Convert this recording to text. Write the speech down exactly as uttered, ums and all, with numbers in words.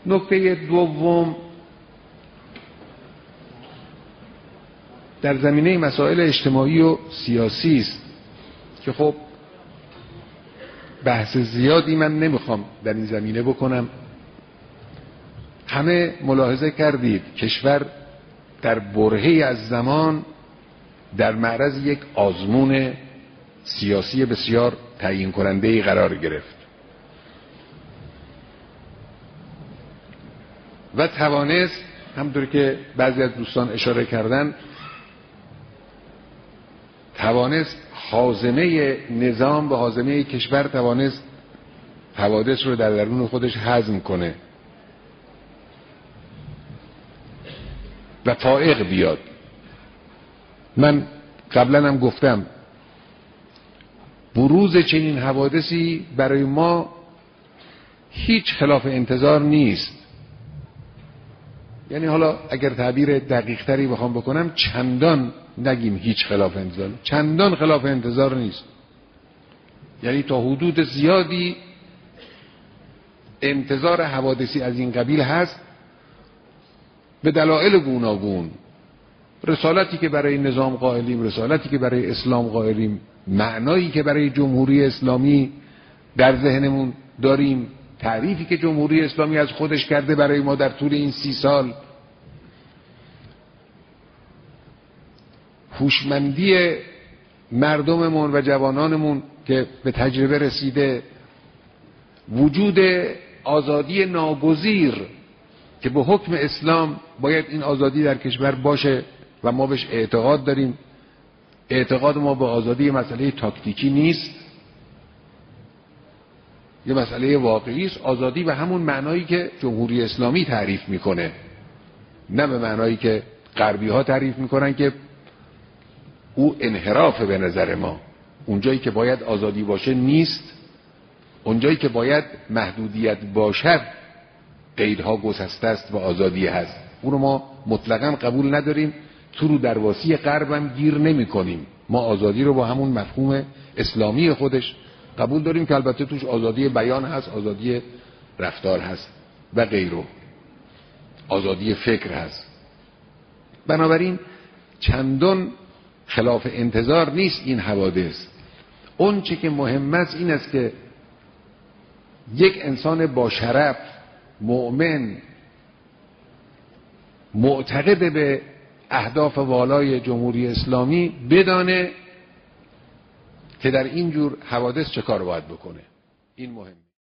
نکته دوم در زمینه مسائل اجتماعی و سیاسی است که خب بحث زیادی من نمیخوام در این زمینه بکنم. همه ملاحظه کردید کشور در برهه‌ای از زمان در معرض یک آزمون سیاسی بسیار تعیین کننده‌ای قرار گرفت و توانست، همونطور که بعضی از دوستان اشاره کردن، توانست هاضمه نظام و هاضمه کشور توانست حوادث رو در درون خودش هضم کنه و فائق بیاد. من قبلا هم گفتم بروز چنین حوادثی برای ما هیچ خلاف انتظار نیست. یعنی حالا اگر تعبیر دقیق تری بخوام بکنم، چندان نگیم هیچ خلاف انتظار، چندان خلاف انتظار نیست. یعنی تا حدود زیادی انتظار حوادثی از این قبیل هست به دلایل گوناگون. رسالتی که برای نظام قائلیم، رسالتی که برای اسلام قائلیم، معنایی که برای جمهوری اسلامی در ذهنمون داریم، تعریفی که جمهوری اسلامی از خودش کرده برای ما در طول این سی سال، هوشمندی مردممون و جوانانمون که به تجربه رسیده، وجود آزادی ناگزیر که به حکم اسلام باید این آزادی در کشور باشه و ما بهش اعتقاد داریم. اعتقاد ما به آزادی مسئله تاکتیکی نیست، یه مسئله واقعی است. آزادی به همون معنایی که جمهوری اسلامی تعریف میکنه، نه به معنایی که غربی ها تعریف میکنن که او انحراف به نظر ما. اونجایی که باید آزادی باشه نیست، اونجایی که باید محدودیت باشد قیدها گسسته است و آزادی هست. اونو ما مطلقاً قبول نداریم، تو رو درواسی غربم گیر نمی کنیم. ما آزادی رو با همون مفهوم اسلامی خودش قبول داریم که البته توش آزادی بیان هست، آزادی رفتار هست و غیره، آزادی فکر هست. بنابراین چندان خلاف انتظار نیست این حوادث. اون چه که مهم است این است که یک انسان با شرف، مؤمن، معتقد به اهداف والای جمهوری اسلامی بدانه که در این جور حوادث چه کار باید بکنه. این مهم.